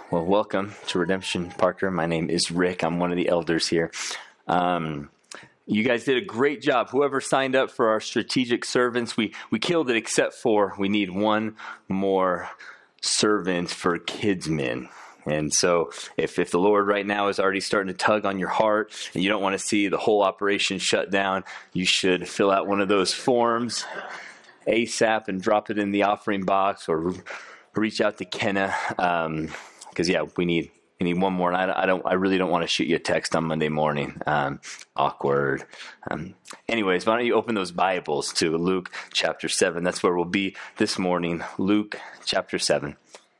Well, welcome to Redemption Parker. My name is Rick. I'm one of the elders here. You guys did a great job. Whoever signed up for our strategic servants, we killed it, except for we need one more servant for KidsMin. And so if the Lord right now is already starting to tug on your heart and you don't want to see the whole operation shut down, you should fill out one of those forms ASAP and drop it in the offering box, or reach out to Kenna, because we need one more. And I really don't want to shoot you a text on Monday morning. Awkward. Anyways, why don't you open those Bibles to Luke chapter 7? That's where we'll be this morning. Luke chapter 7.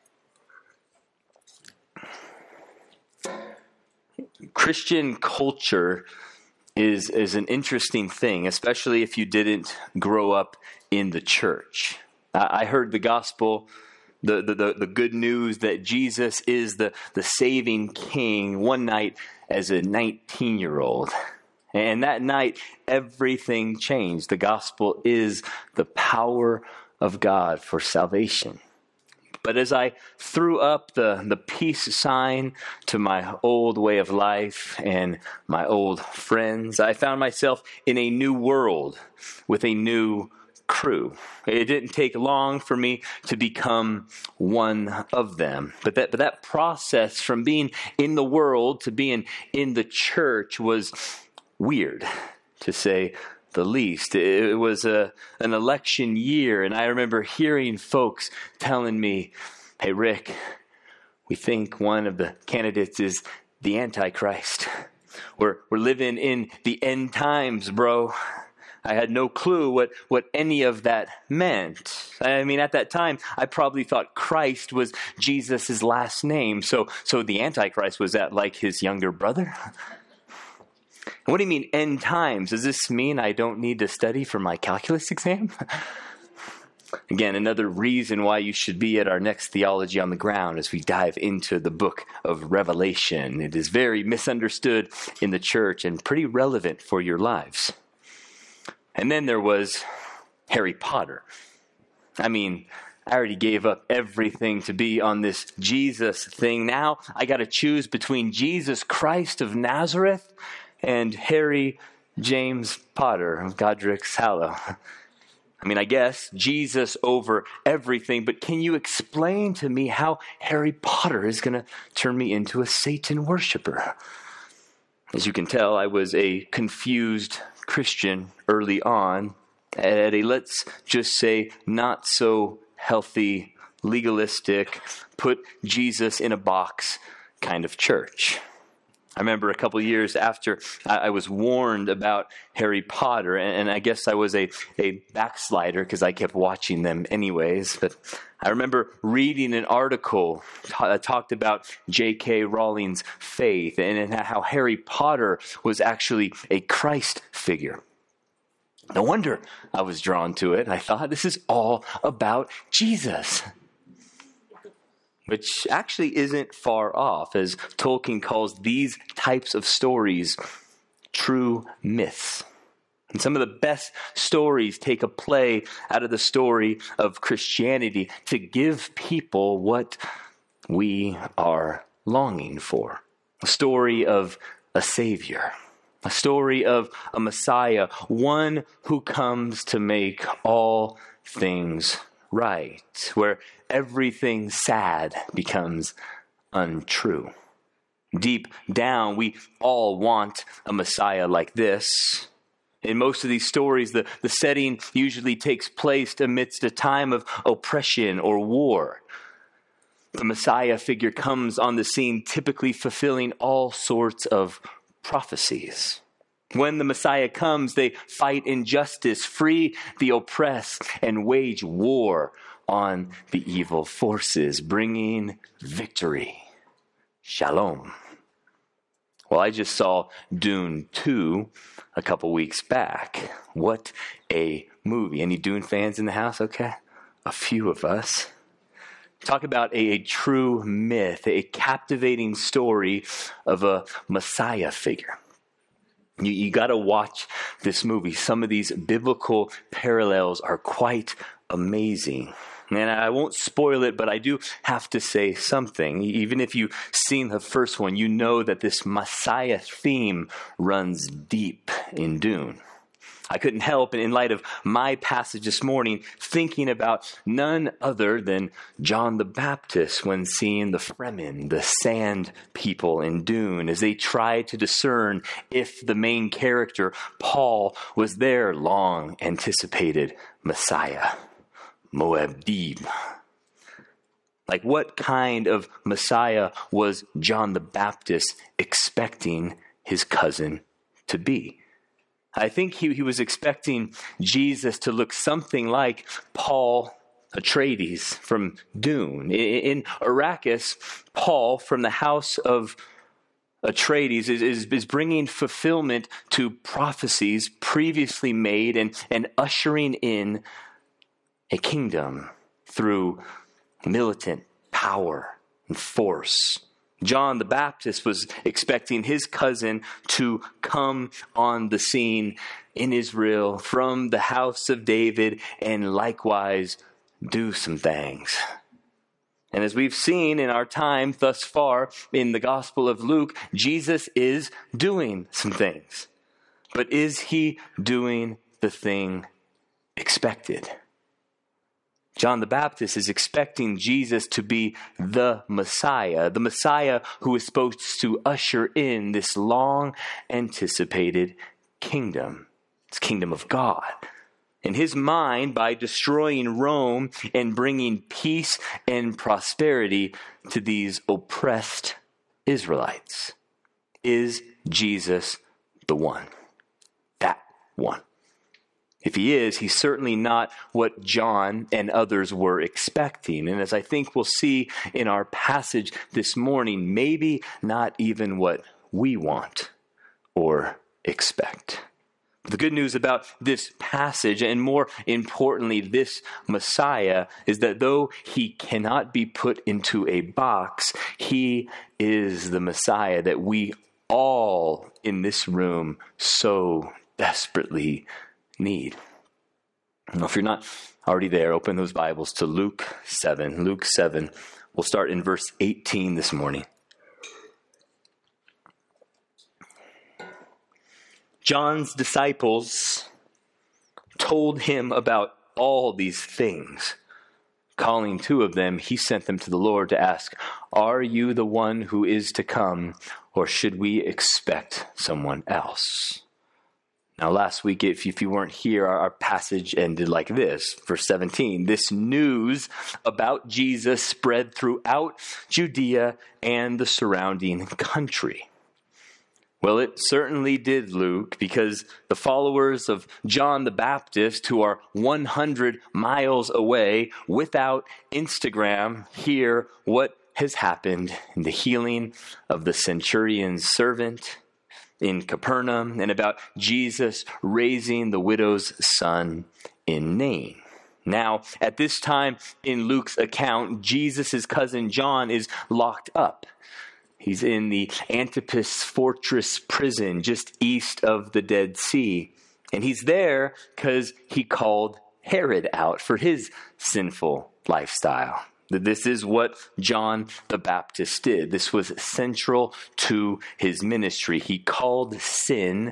Christian culture is an interesting thing, especially if you didn't grow up in the church. I heard the gospel, the good news that Jesus is the saving king one night as a 19-year-old. And that night, everything changed. The gospel is the power of God for salvation. But as I threw up the peace sign to my old way of life and my old friends, I found myself in a new world with a new crew. It didn't take long for me to become one of them. But that process from being in the world to being in the church was weird, to say the least. It was an election year, and I remember hearing folks telling me, "Hey, Rick, we think one of the candidates is the Antichrist. We're living in the end times, bro." I had no clue what any of that meant. I mean, at that time, I probably thought Christ was Jesus' last name. So the Antichrist, was that like his younger brother? What do you mean, end times? Does this mean I don't need to study for my calculus exam? Again, another reason why you should be at our next Theology on the Ground as we dive into the book of Revelation. It is very misunderstood in the church and pretty relevant for your lives. And then there was Harry Potter. I mean, I already gave up everything to be on this Jesus thing. Now I got to choose between Jesus Christ of Nazareth and Harry James Potter of Godric's Hollow. I mean, I guess Jesus over everything, but can you explain to me how Harry Potter is going to turn me into a Satan worshiper? As you can tell, I was a confused Christian early on at a, let's just say, not so healthy, legalistic, put Jesus in a box kind of church. I remember a couple years after I was warned about Harry Potter, and I guess I was a backslider because I kept watching them anyways, but I remember reading an article that talked about J.K. Rowling's faith and how Harry Potter was actually a Christ figure. No wonder I was drawn to it. I thought, this is all about Jesus. Which actually isn't far off, as Tolkien calls these types of stories true myths. And some of the best stories take a play out of the story of Christianity to give people what we are longing for. A story of a Savior. A story of a Messiah. One who comes to make all things right. Where everything sad becomes untrue. Deep down, we all want a Messiah like this. In most of these stories, the setting usually takes place amidst a time of oppression or war. The Messiah figure comes on the scene, typically fulfilling all sorts of prophecies. When the Messiah comes, they fight injustice, free the oppressed, and wage war on the evil forces, bringing victory. Shalom. Well, I just saw Dune 2 a couple weeks back. What a movie. Any Dune fans in the house? Okay. A few of us. Talk about a true myth, a captivating story of a Messiah figure. You got to watch this movie. Some of these biblical parallels are quite amazing. And I won't spoil it, but I do have to say something. Even if you've seen the first one, you know that this Messiah theme runs deep in Dune. I couldn't help, in light of my passage this morning, thinking about none other than John the Baptist when seeing the Fremen, the sand people in Dune, as they tried to discern if the main character, Paul, was their long anticipated Messiah, Moabdib. Like, what kind of Messiah was John the Baptist expecting his cousin to be? I think he was expecting Jesus to look something like Paul Atreides from Dune. In Arrakis, Paul from the house of Atreides is bringing fulfillment to prophecies previously made and ushering in a kingdom through militant power and force. John the Baptist was expecting his cousin to come on the scene in Israel from the house of David and likewise do some things. And as we've seen in our time thus far in the Gospel of Luke, Jesus is doing some things. But is he doing the thing expected? John the Baptist is expecting Jesus to be the Messiah who is supposed to usher in this long anticipated kingdom. It's kingdom of God. In his mind, by destroying Rome and bringing peace and prosperity to these oppressed Israelites. Is Jesus the one? That one. If he is, he's certainly not what John and others were expecting. And as I think we'll see in our passage this morning, maybe not even what we want or expect. The good news about this passage, and more importantly, this Messiah, is that though he cannot be put into a box, he is the Messiah that we all in this room so desperately need. Now, if you're not already there, open those Bibles to Luke 7. Luke 7. We'll start in verse 18 this morning. John's disciples told him about all these things. Calling two of them, he sent them to the Lord to ask, "Are you the one who is to come, or should we expect someone else?" Now, last week, if you weren't here, our passage ended like this, verse 17. This news about Jesus spread throughout Judea and the surrounding country. Well, it certainly did, Luke, because the followers of John the Baptist, who are 100 miles away without Instagram, hear what has happened in the healing of the centurion's servant in Capernaum, and about Jesus raising the widow's son in Nain. Now, at this time in Luke's account, Jesus' cousin John is locked up. He's in the Antipas fortress prison just east of the Dead Sea. And he's there because he called Herod out for his sinful lifestyle. This is what John the Baptist did. This was central to his ministry. He called sin,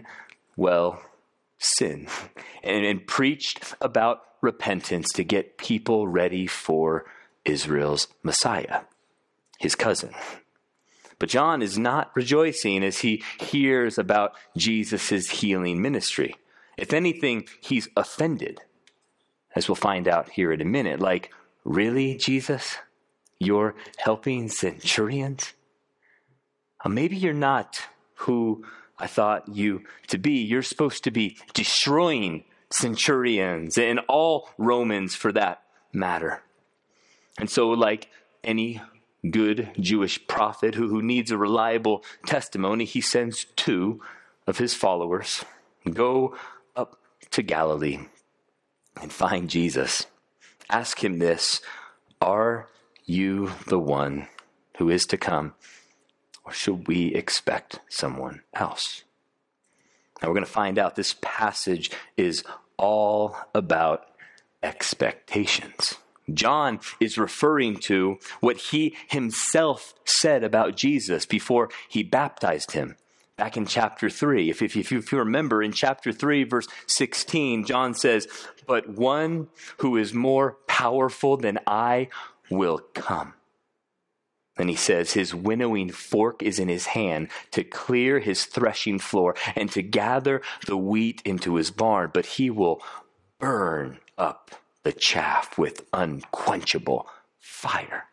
sin, and preached about repentance to get people ready for Israel's Messiah, his cousin. But John is not rejoicing as he hears about Jesus' healing ministry. If anything, he's offended, as we'll find out here in a minute. Like, really, Jesus? You're helping centurions? Maybe you're not who I thought you to be. You're supposed to be destroying centurions and all Romans for that matter. And so, like any good Jewish prophet who needs a reliable testimony, he sends two of his followers. Go up to Galilee and find Jesus. Ask him this: are you the one who is to come, or should we expect someone else? Now we're going to find out this passage is all about expectations. John is referring to what he himself said about Jesus before he baptized him. Back in chapter 3, if you remember, in chapter 3, verse 16, John says, "But one who is more powerful than I will come." And he says, "His winnowing fork is in his hand to clear his threshing floor and to gather the wheat into his barn, but he will burn up the chaff with unquenchable fire."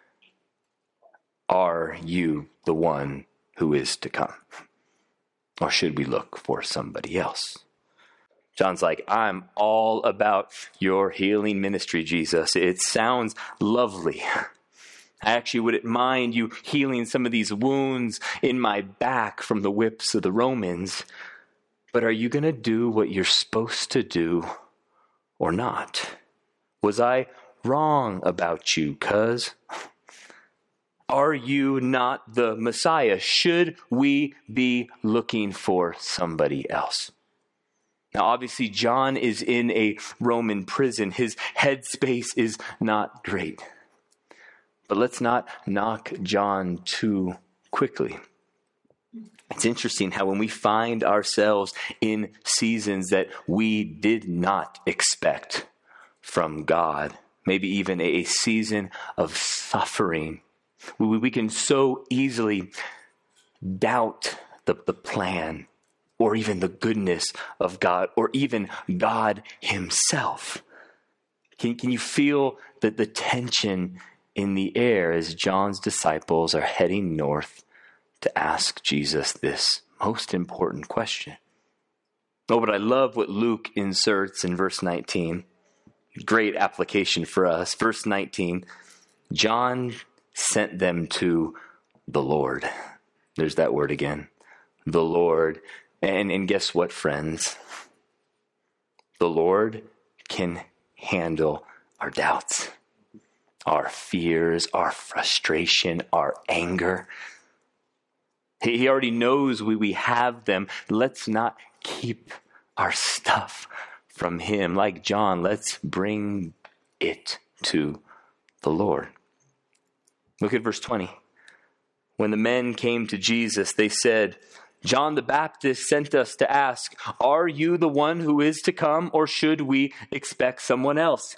Are you the one who is to come? Or should we look for somebody else? John's like, "I'm all about your healing ministry, Jesus. It sounds lovely. I actually wouldn't mind you healing some of these wounds in my back from the whips of the Romans. But are you going to do what you're supposed to do or not? Was I wrong about you, cuz? Are you not the Messiah? Should we be looking for somebody else?" Now, obviously, John is in a Roman prison. His headspace is not great. But let's not knock John too quickly. It's interesting how when we find ourselves in seasons that we did not expect from God, maybe even a season of suffering, we can so easily doubt the plan or even the goodness of God or even God himself. Can you feel the tension in the air as John's disciples are heading north to ask Jesus this most important question? Oh, but I love what Luke inserts in verse 19. Great application for us. Verse 19, John sent them to the Lord. There's that word again. The Lord. And guess what, friends? The Lord can handle our doubts, our fears, our frustration, our anger. He already knows we have them. Let's not keep our stuff from him. Like John, let's bring it to the Lord. Look at verse 20. When the men came to Jesus, they said, "John the Baptist sent us to ask, 'Are you the one who is to come, or should we expect someone else?'"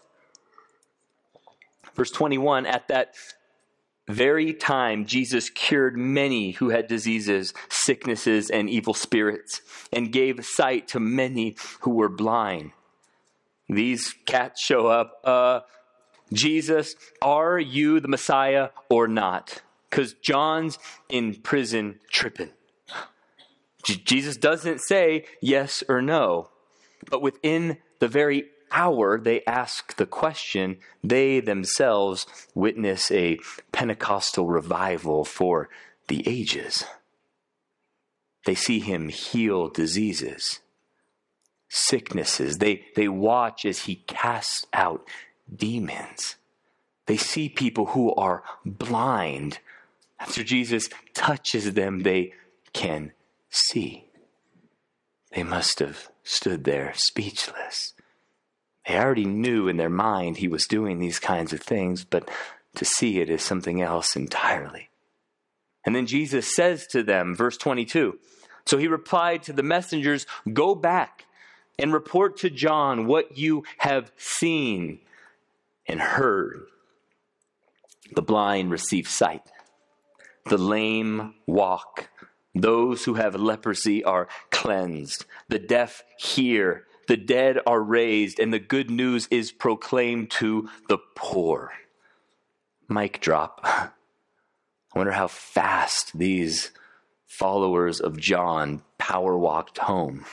Verse 21, at that very time, Jesus cured many who had diseases, sicknesses, and evil spirits, and gave sight to many who were blind. These cats show up. Jesus, are you the Messiah or not? Because John's in prison tripping. Jesus doesn't say yes or no, but within the very hour they ask the question, they themselves witness a Pentecostal revival for the ages. They see him heal diseases, sicknesses. They watch as he casts out demons. They see people who are blind. After Jesus touches them, they can see. They must have stood there speechless. They already knew in their mind he was doing these kinds of things, but to see it is something else entirely. And then Jesus says to them, verse 22, so he replied to the messengers, "Go back and report to John what you have seen and heard. The blind receive sight. The lame walk. Those who have leprosy are cleansed. The deaf hear. The dead are raised. And the good news is proclaimed to the poor." Mic drop. I wonder how fast these followers of John power walked home.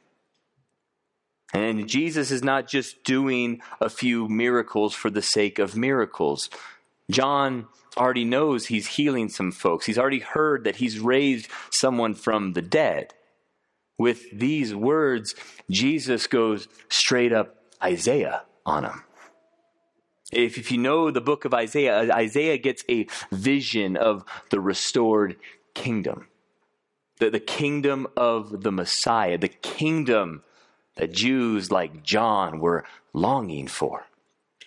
And Jesus is not just doing a few miracles for the sake of miracles. John already knows he's healing some folks. He's already heard that he's raised someone from the dead. With these words, Jesus goes straight up Isaiah on him. If you know the book of Isaiah, Isaiah gets a vision of the restored kingdom. The kingdom of the Messiah. The kingdom that Jews like John were longing for.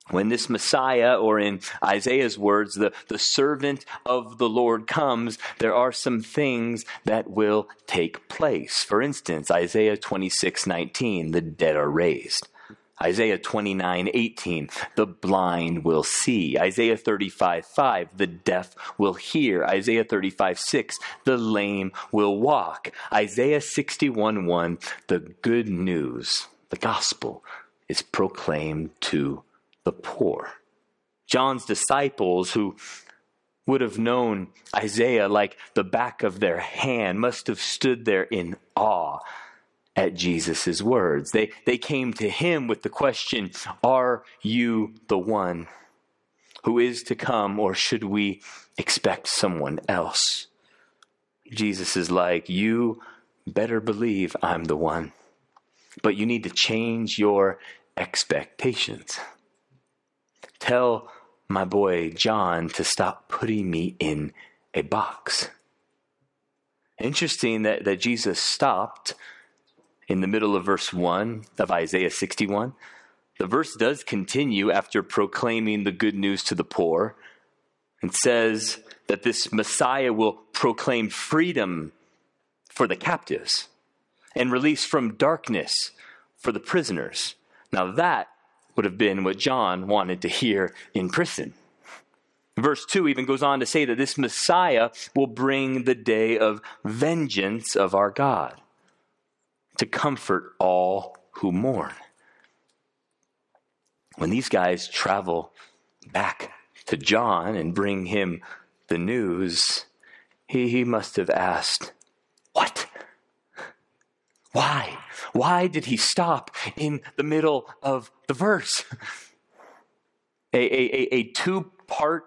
When this Messiah, or in Isaiah's words, the servant of the Lord comes, there are some things that will take place. For instance, Isaiah 26:19, the dead are raised. Isaiah 29:18, the blind will see. Isaiah 35:5, the deaf will hear. Isaiah 35:6, the lame will walk. Isaiah 61:1, the good news, the gospel, is proclaimed to the poor. John's disciples, who would have known Isaiah like the back of their hand, must have stood there in awe at Jesus' words. They came to him with the question, "Are you the one who is to come, or should we expect someone else?" Jesus is like, "You better believe I'm the one, but you need to change your expectations. Tell my boy John to stop putting me in a box." Interesting that Jesus stopped in the middle of verse 1 of Isaiah 61. The verse does continue after proclaiming the good news to the poor, and says that this Messiah will proclaim freedom for the captives and release from darkness for the prisoners. Now that would have been what John wanted to hear in prison. Verse 2 even goes on to say that this Messiah will bring the day of vengeance of our God, to comfort all who mourn. When these guys travel back to John and bring him the news, he must have asked, "What? Why? Why did he stop in the middle of the verse?" A two-part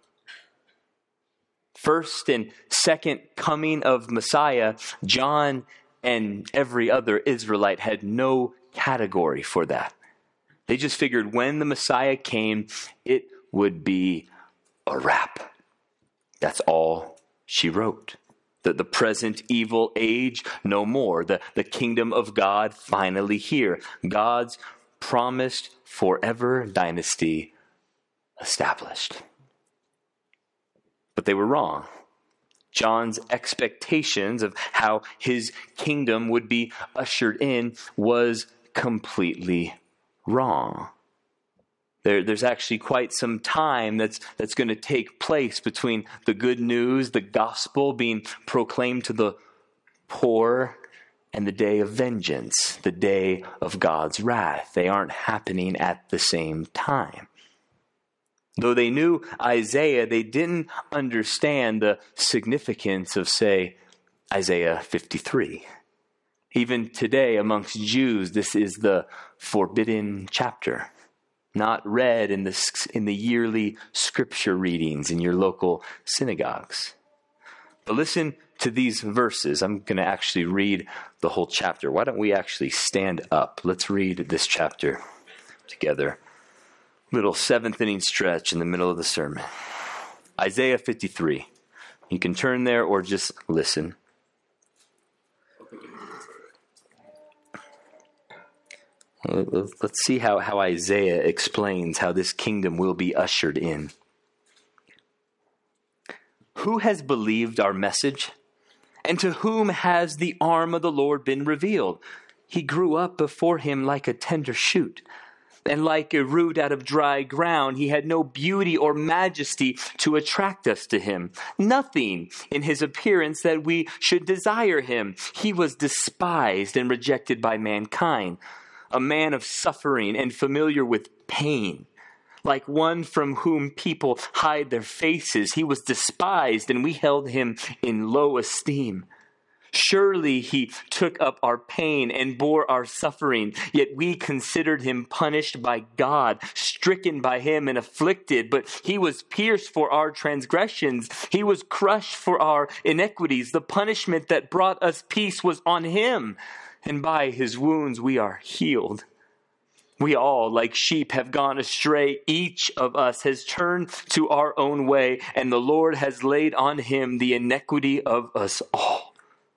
first and second coming of Messiah. John and every other Israelite had no category for that. They just figured when the Messiah came, it would be a wrap. That's all she wrote. The present evil age, no more. The kingdom of God finally here. God's promised forever dynasty established. But they were wrong. John's expectations of how his kingdom would be ushered in was completely wrong. There's actually quite some time that's going to take place between the good news, the gospel being proclaimed to the poor, and the day of vengeance, the day of God's wrath. They aren't happening at the same time. Though they knew Isaiah, they didn't understand the significance of, say, Isaiah 53. Even today, amongst Jews, this is the forbidden chapter, not read in the yearly scripture readings in your local synagogues. But listen to these verses. I'm going to actually read the whole chapter. Why don't we actually stand up? Let's read this chapter together. Little seventh inning stretch in the middle of the sermon. Isaiah 53. You can turn there or just listen. Let's see how Isaiah explains how this kingdom will be ushered in. Who has believed our message? And to whom has the arm of the Lord been revealed? He grew up before him like a tender shoot, and like a root out of dry ground. He had no beauty or majesty to attract us to him. Nothing in his appearance that we should desire him. He was despised and rejected by mankind, a man of suffering and familiar with pain. Like one from whom people hide their faces, he was despised, and we held him in low esteem. Surely he took up our pain and bore our suffering, yet we considered him punished by God, stricken by him and afflicted. But he was pierced for our transgressions. He was crushed for our iniquities. The punishment that brought us peace was on him, and by his wounds we are healed. We all, like sheep, have gone astray. Each of us has turned to our own way, and the Lord has laid on him the iniquity of us all.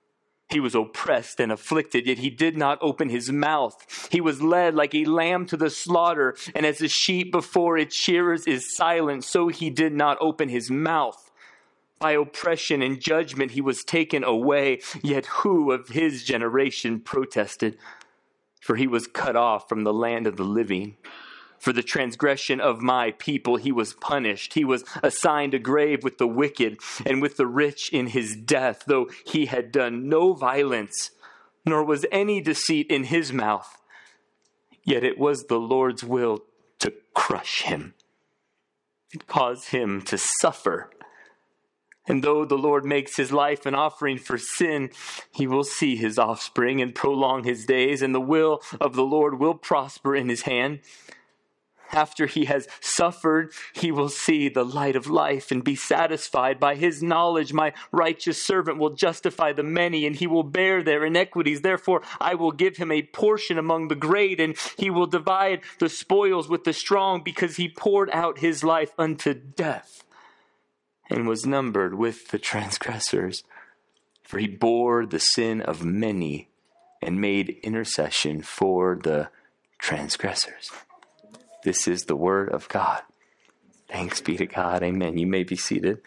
He was oppressed and afflicted, yet he did not open his mouth. He was led like a lamb to the slaughter, and as a sheep before its shearers is silent, so he did not open his mouth. By oppression and judgment he was taken away, yet who of his generation protested? For he was cut off from the land of the living. For the transgression of my people he was punished. He was assigned a grave with the wicked and with the rich in his death, though he had done no violence, nor was any deceit in his mouth. Yet it was the Lord's will to crush him and cause him to suffer. And though the Lord makes his life an offering for sin, he will see his offspring and prolong his days, and the will of the Lord will prosper in his hand. After he has suffered, he will see the light of life and be satisfied. By his knowledge, my righteous servant will justify the many, and he will bear their iniquities. Therefore, I will give him a portion among the great, and he will divide the spoils with the strong, because he poured out his life unto death and was numbered with the transgressors. For he bore the sin of many and made intercession for the transgressors. This is the word of God. Thanks be to God. Amen. You may be seated.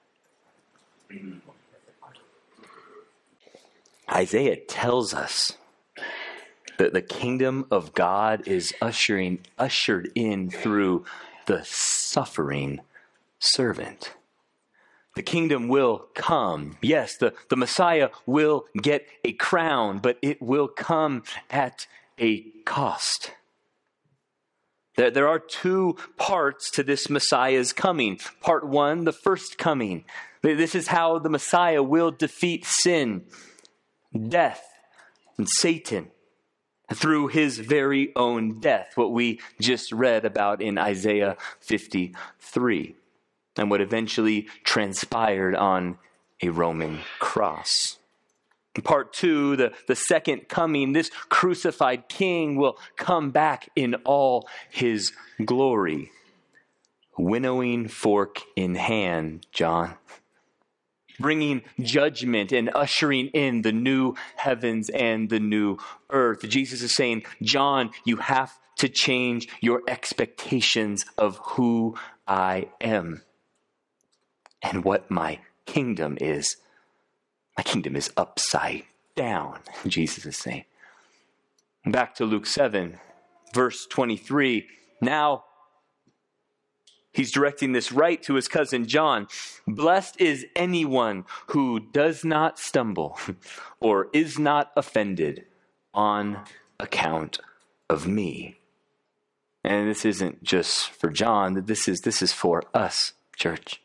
Isaiah tells us that the kingdom of God is ushered in through the suffering servant. The kingdom will come. Yes, the Messiah will get a crown, but it will come at a cost. There are two parts to this Messiah's coming. Part one, the first coming. This is how the Messiah will defeat sin, death, and Satan through his very own death, what we just read about in Isaiah 53, and what eventually transpired on a Roman cross. Part two, the second coming, this crucified king will come back in all his glory. Winnowing fork in hand, John. Bringing judgment and ushering in the new heavens and the new earth. Jesus is saying, John, you have to change your expectations of who I am and what my kingdom is. My kingdom is upside down, Jesus is saying. Back to Luke 7, verse 23. Now, he's directing this right to his cousin John. Blessed is anyone who does not stumble or is not offended on account of me. And this isn't just for John. This is for us, church.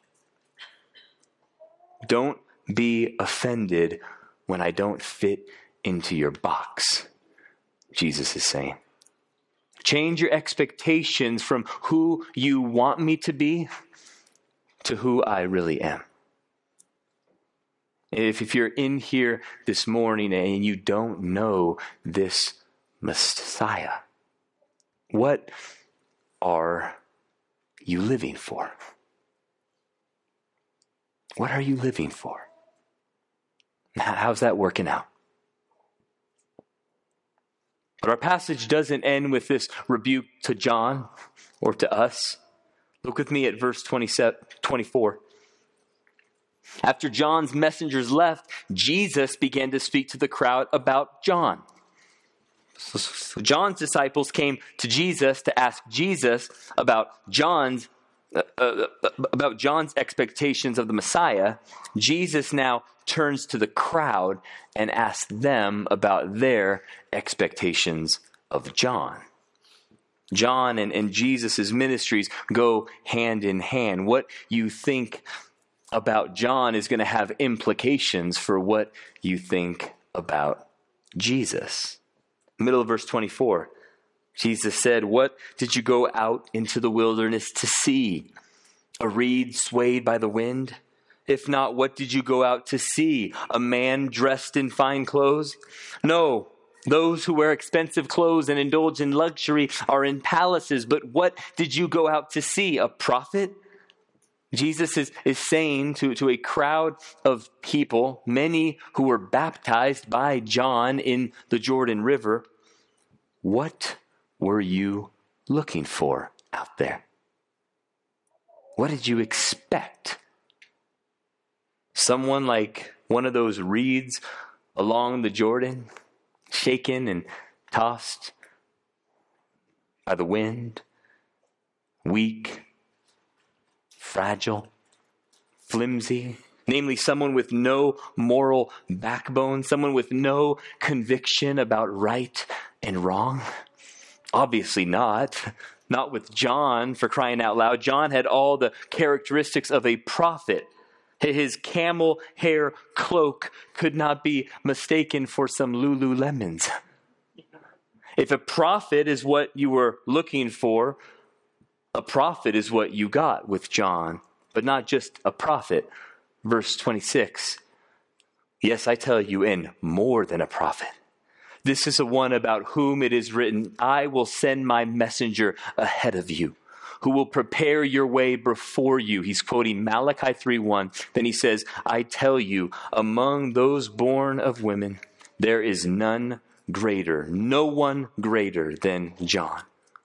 Don't be offended when I don't fit into your box, Jesus is saying. Change your expectations from who you want me to be to who I really am. If you're in here this morning and you don't know this Messiah, what are you living for? What are you living for? How's that working out? But our passage doesn't end with this rebuke to John or to us. Look with me at verse 24. After John's messengers left, Jesus began to speak to the crowd about John. So John's disciples came to Jesus to ask Jesus about John's expectations of the Messiah. Jesus now turns to the crowd and asks them about their expectations of John. John and Jesus' ministries go hand in hand. What you think about John is going to have implications for what you think about Jesus. Middle of verse 24. Jesus said, "What did you go out into the wilderness to see? A reed swayed by the wind? If not, what did you go out to see? A man dressed in fine clothes? No, those who wear expensive clothes and indulge in luxury are in palaces. But what did you go out to see? A prophet? Jesus is saying to a crowd of people, many who were baptized by John in the Jordan River, what were you looking for out there? What did you expect? Someone like one of those reeds along the Jordan, shaken and tossed by the wind, weak, fragile, flimsy, namely someone with no moral backbone, someone with no conviction about right and wrong? Obviously not. Not with John, for crying out loud. John had all the characteristics of a prophet. His camel hair cloak could not be mistaken for some Lululemons. If a prophet is what you were looking for, a prophet is what you got with John, but not just a prophet. Verse 26, yes, I tell you, and more than a prophet. This is the one about whom it is written, I will send my messenger ahead of you, who will prepare your way before you. He's quoting Malachi 3:1. Then he says, I tell you, among those born of women, there is none greater, no one greater than John.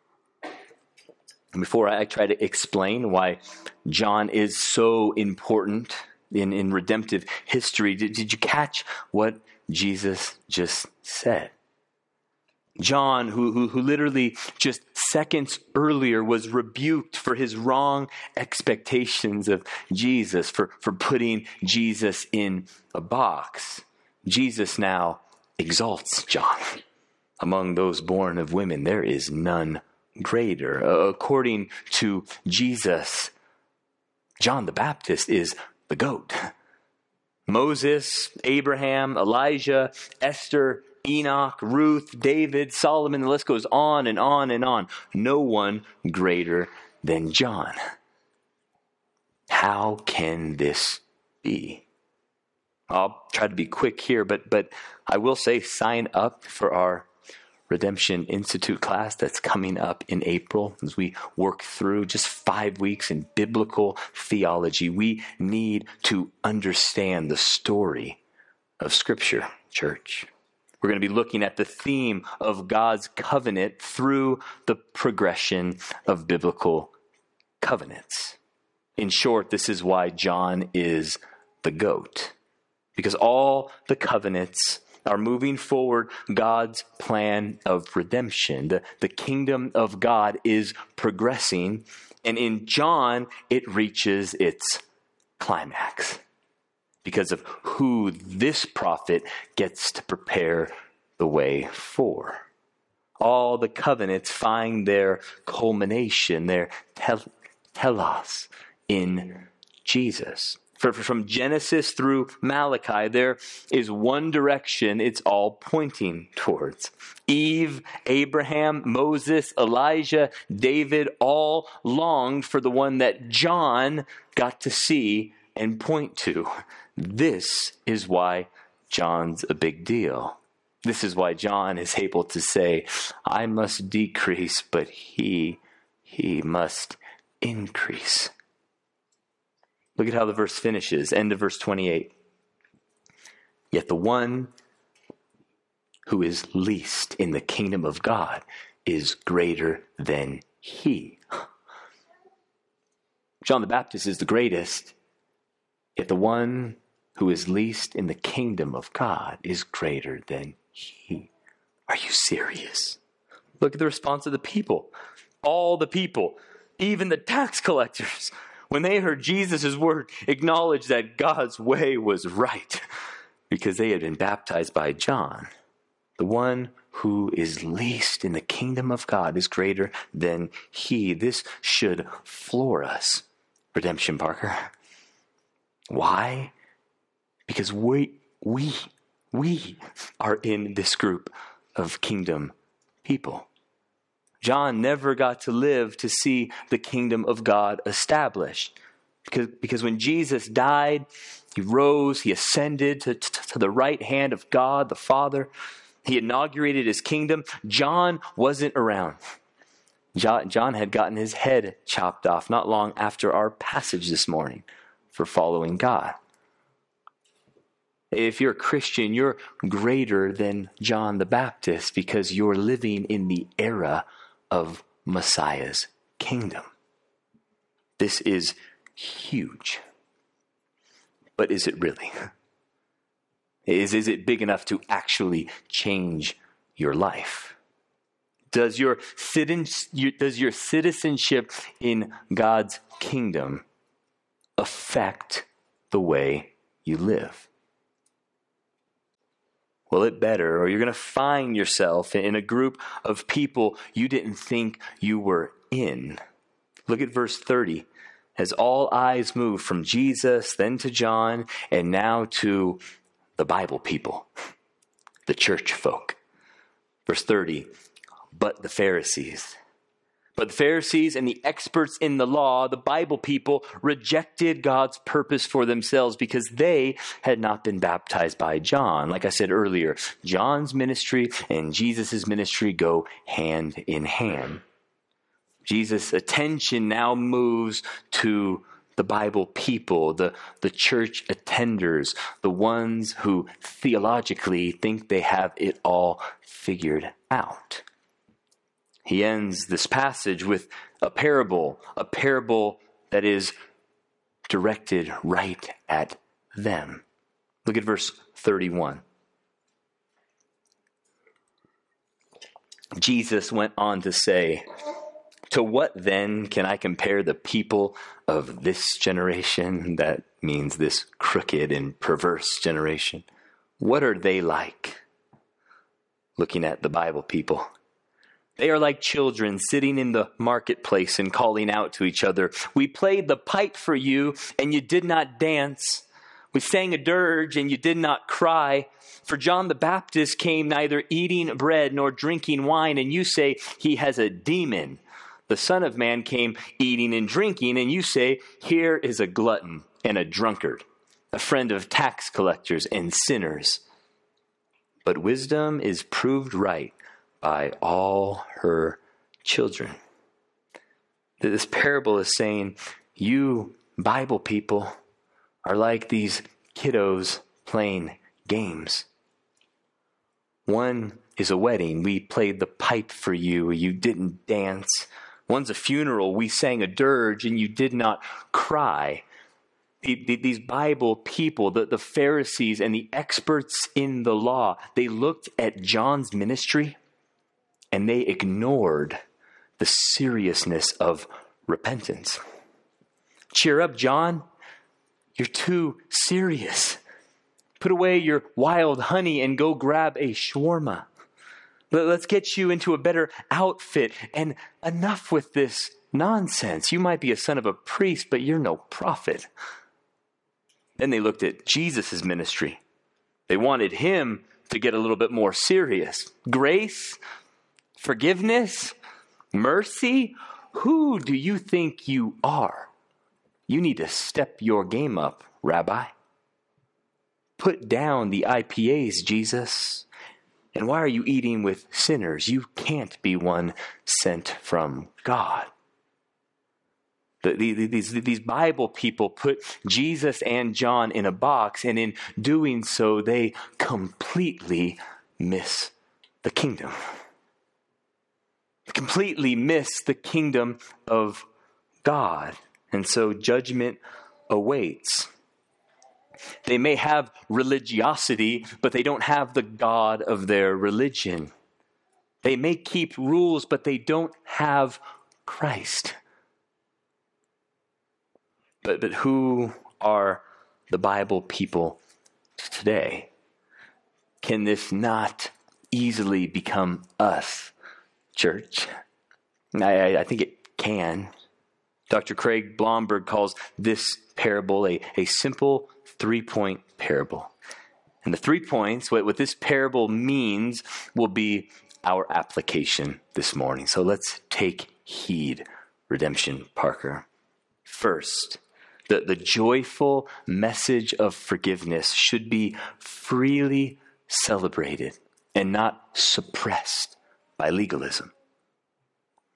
And before I try to explain why John is so important in redemptive history, did you catch what Jesus just said? John, who literally just seconds earlier was rebuked for his wrong expectations of Jesus, for putting Jesus in a box. Jesus now exalts John. Among those born of women, there is none greater. According to Jesus, John the Baptist is the GOAT. Moses, Abraham, Elijah, Esther, Enoch, Ruth, David, Solomon, the list goes on and on and on. No one greater than John. How can this be? I'll try to be quick here, but I will say sign up for our Redemption Institute class that's coming up in April as we work through just 5 weeks in biblical theology. We need to understand the story of Scripture, church. We're going to be looking at the theme of God's covenant through the progression of biblical covenants. In short, this is why John is the GOAT, because all the covenants are moving forward God's plan of redemption. The kingdom of God is progressing, and in John, it reaches its climax because of who this prophet gets to prepare the way for. All the covenants find their culmination, their telos in Jesus. From Genesis through Malachi, there is one direction it's all pointing towards. Eve, Abraham, Moses, Elijah, David all longed for the one that John got to see and point to. This is why John's a big deal. This is why John is able to say, I must decrease, but he must increase. Look at how the verse finishes, end of verse 28. Yet the one who is least in the kingdom of God is greater than he. John the Baptist is the greatest, yet the one who is least in the kingdom of God is greater than he. Are you serious? Look at the response of the people. All the people, even the tax collectors, when they heard Jesus' word, acknowledged that God's way was right because they had been baptized by John. The one who is least in the kingdom of God is greater than he. This should floor us, Redemption Parker. Why? Because we are in this group of kingdom people. John never got to live to see the kingdom of God established. Because when Jesus died, he rose, he ascended to the right hand of God, the Father. He inaugurated his kingdom. John wasn't around. John had gotten his head chopped off not long after our passage this morning for following God. If you're a Christian, you're greater than John the Baptist because you're living in the era of Messiah's kingdom. This is huge. But is it really? Is it big enough to actually change your life? Does your citizenship in God's kingdom affect the way you live? Well, it better, or you're going to find yourself in a group of people you didn't think you were in. Look at verse 30. As all eyes move from Jesus, then to John, and now to the Bible people, the church folk. Verse 30, but the Pharisees and the experts in the law, the Bible people, rejected God's purpose for themselves because they had not been baptized by John. Like I said earlier, John's ministry and Jesus' ministry go hand in hand. Jesus' attention now moves to the Bible people, the church attenders, the ones who theologically think they have it all figured out. He ends this passage with a parable that is directed right at them. Look at verse 31. Jesus went on to say, to what then can I compare the people of this generation? That means this crooked and perverse generation. What are they like? Looking at the Bible people. They are like children sitting in the marketplace and calling out to each other. We played the pipe for you and you did not dance. We sang a dirge and you did not cry. For John the Baptist came neither eating bread nor drinking wine, and you say he has a demon. The Son of Man came eating and drinking, and you say, here is a glutton and a drunkard, a friend of tax collectors and sinners. But wisdom is proved right by all her children. This parable is saying, you Bible people are like these kiddos playing games. One is a wedding. We played the pipe for you. You didn't dance. One's a funeral. We sang a dirge and you did not cry. These Bible people, the Pharisees and the experts in the law, they looked at John's ministry and they ignored the seriousness of repentance. Cheer up, John. You're too serious. Put away your wild honey and go grab a shawarma. Let's get you into a better outfit, and enough with this nonsense. You might be a son of a priest, but you're no prophet. Then they looked at Jesus' ministry. They wanted him to get a little bit more serious. Grace, forgiveness, mercy. Who do you think you are? You need to step your game up, Rabbi. Put down the IPAs, Jesus. And why are you eating with sinners? You can't be one sent from God. These Bible people put Jesus and John in a box, and in doing so, they completely miss the kingdom. Completely miss the kingdom of God. And so judgment awaits. They may have religiosity, but they don't have the God of their religion. They may keep rules, but they don't have Christ. But who are the Bible people today? Can this not easily become us, church? I think it can. Dr. Craig Blomberg calls this parable a simple 3-point parable. And the 3 points, what this parable means, will be our application this morning. So let's take heed, Redemption Parker. First, the joyful message of forgiveness should be freely celebrated and not suppressed by legalism.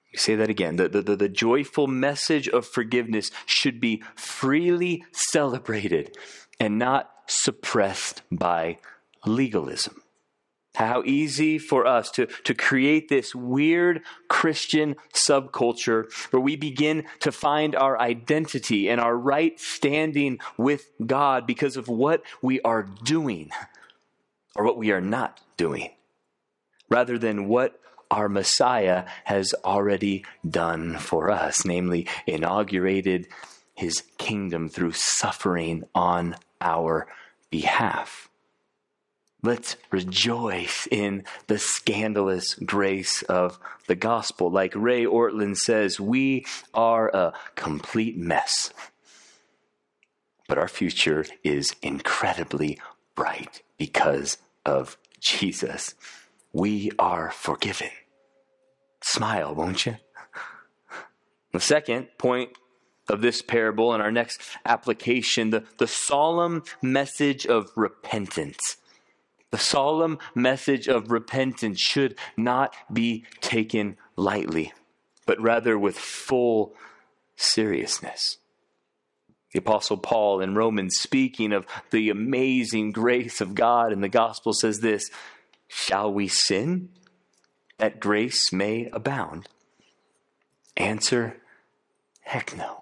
Say that again. The joyful message of forgiveness should be freely celebrated and not suppressed by legalism. How easy for us to create this weird Christian subculture where we begin to find our identity and our right standing with God because of what we are doing or what we are not doing, rather than what our Messiah has already done for us, namely inaugurated his kingdom through suffering on our behalf. Let's rejoice in the scandalous grace of the gospel. Like Ray Ortlund says, we are a complete mess, but our future is incredibly bright because of Jesus. We are forgiven. Smile, won't you? The second point of this parable and our next application, the solemn message of repentance. The solemn message of repentance should not be taken lightly, but rather with full seriousness. The Apostle Paul in Romans, speaking of the amazing grace of God in the gospel, says this: shall we sin that grace may abound? Answer, heck no.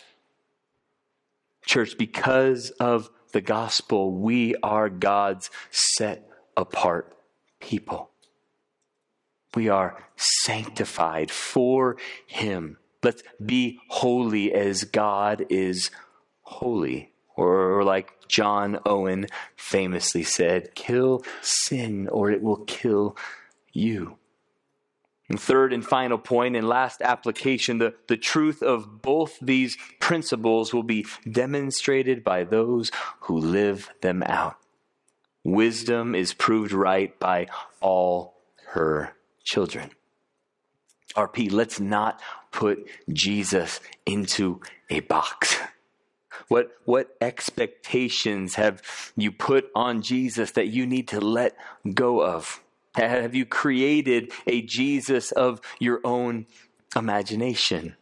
Church, because of the gospel, we are God's set apart people. We are sanctified for him. Let's be holy as God is holy. Or like John Owen famously said, kill sin or it will kill you. And third and final point and last application, the truth of both these principles will be demonstrated by those who live them out. Wisdom is proved right by all her children. RP, let's not put Jesus into a box. What expectations have you put on Jesus that you need to let go of? Have you created a Jesus of your own imagination?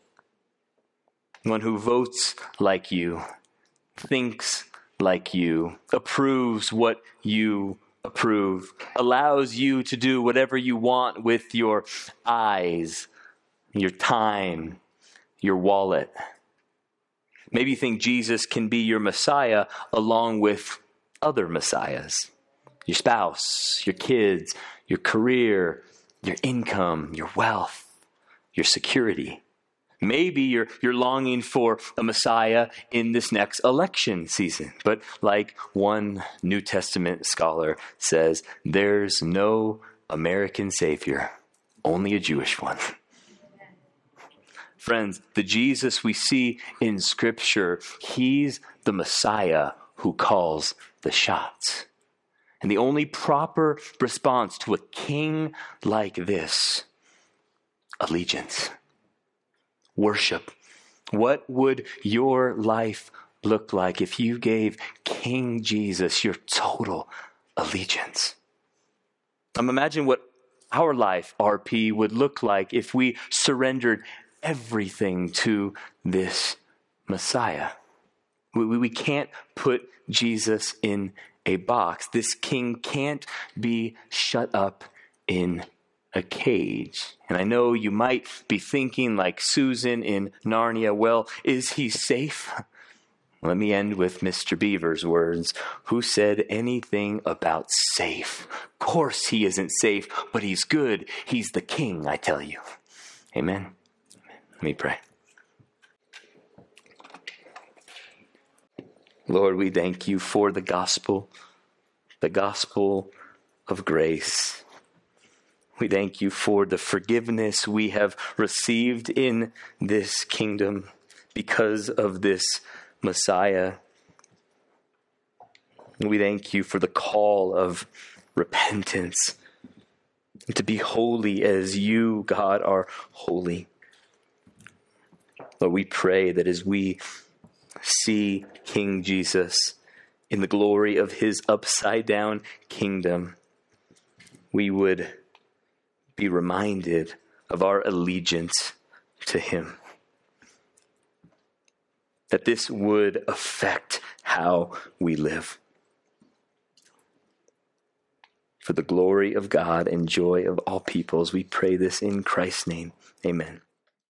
One who votes like you, thinks like you, approves what you approve, allows you to do whatever you want with your eyes, your time, your wallet. Maybe you think Jesus can be your Messiah along with other Messiahs. Your spouse, your kids, your career, your income, your wealth, your security. Maybe you're longing for a Messiah in this next election season. But like one New Testament scholar says, there's no American Savior, only a Jewish one. Friends, the Jesus we see in Scripture, he's the Messiah who calls the shots. And the only proper response to a king like this, allegiance, worship. What would your life look like if you gave King Jesus your total allegiance? Imagine what our life, RP, would look like if we surrendered everything to this Messiah. We can't put Jesus in a box. This king can't be shut up in a cage. And I know you might be thinking like Susan in Narnia, well, is he safe? Let me end with Mr. Beaver's words. Who said anything about safe? Of course he isn't safe, but he's good. He's the king, I tell you. Amen. Let me pray. Lord, we thank you for the gospel of grace. We thank you for the forgiveness we have received in this kingdom because of this Messiah. We thank you for the call of repentance and to be holy as you, God, are holy. Lord, we pray that as we see King Jesus in the glory of his upside down kingdom, we would be reminded of our allegiance to him. That this would affect how we live. For the glory of God and joy of all peoples, we pray this in Christ's name. Amen.